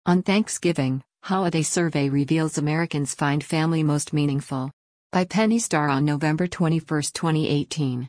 On Thanksgiving, holiday survey reveals Americans find family most meaningful. By Penny Starr on November 21, 2018.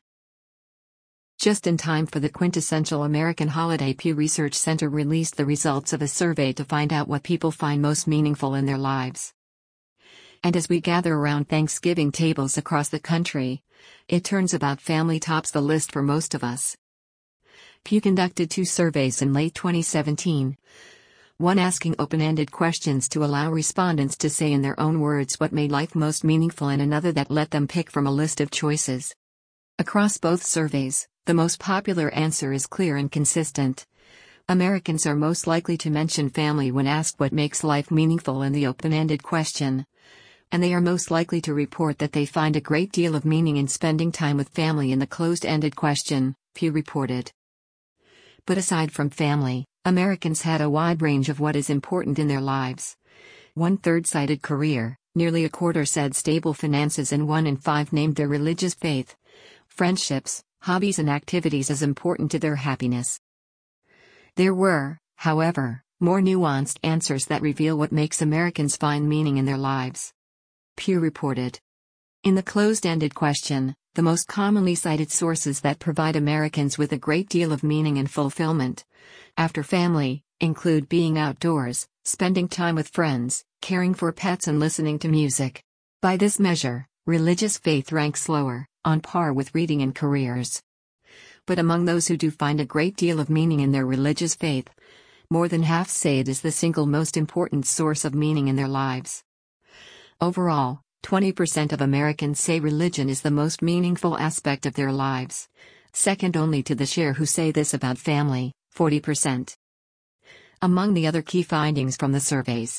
Just in time for the quintessential American holiday, Pew Research Center released the results of a survey to find out what people find most meaningful in their lives. And as we gather around Thanksgiving tables across the country, it turns out family tops the list for most of us. Pew conducted 2 surveys in late 2017. One asking open-ended questions to allow respondents to say in their own words what made life most meaningful, and another that let them pick from a list of choices. Across both surveys, the most popular answer is clear and consistent. Americans are most likely to mention family when asked what makes life meaningful in the open-ended question. And they are most likely to report that they find a great deal of meaning in spending time with family in the closed-ended question, Pew reported. But aside from family, Americans had a wide range of what is important in their lives. 1/3 cited career, nearly a quarter said stable finances, and 1 in 5 named their religious faith, friendships, hobbies and activities as important to their happiness. There were, however, more nuanced answers that reveal what makes Americans find meaning in their lives. Pew reported. In the closed-ended question, the most commonly cited sources that provide Americans with a great deal of meaning and fulfillment, after family, include being outdoors, spending time with friends, caring for pets and listening to music. By this measure, religious faith ranks lower, on par with reading and careers. But among those who do find a great deal of meaning in their religious faith, more than half say it is the single most important source of meaning in their lives. Overall, 20% of Americans say religion is the most meaningful aspect of their lives, second only to the share who say this about family, 40%. Among the other key findings from the surveys,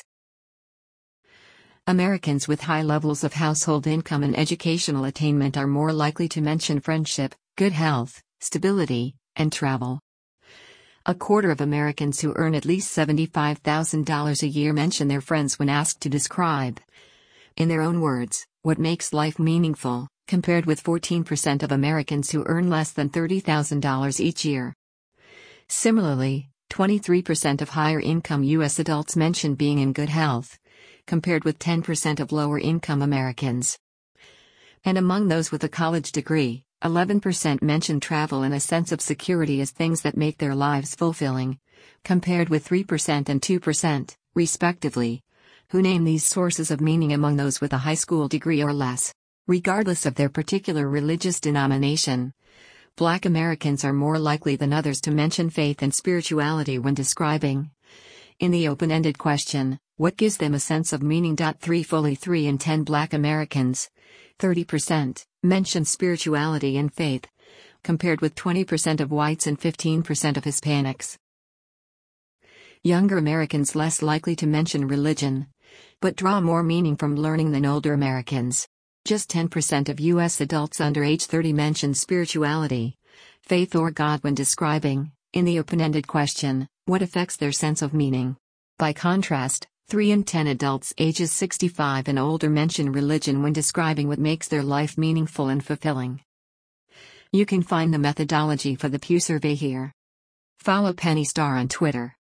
Americans with high levels of household income and educational attainment are more likely to mention friendship, good health, stability, and travel. A quarter of Americans who earn at least $75,000 a year mention their friends when asked to describe, in their own words, what makes life meaningful, compared with 14% of Americans who earn less than $30,000 each year. Similarly, 23% of higher-income U.S. adults mention being in good health, compared with 10% of lower-income Americans. And among those with a college degree, 11% mention travel and a sense of security as things that make their lives fulfilling, compared with 3% and 2%, respectively, who name these sources of meaning among those with a high school degree or less. Regardless of their particular religious denomination, Black Americans are more likely than others to mention faith and spirituality when describing, in the open-ended question, what gives them a sense of meaning. 3 in 10 Black Americans, 30%, mention spirituality and faith, compared with 20% of whites and 15% of Hispanics. Younger Americans less likely to mention religion, but draw more meaning from learning than older Americans. Just 10% of U.S. adults under age 30 mention spirituality, faith or God when describing, in the open-ended question, what affects their sense of meaning. By contrast, 3 in 10 adults ages 65 and older mention religion when describing what makes their life meaningful and fulfilling. You can find the methodology for the Pew survey here. Follow Penny Starr on Twitter.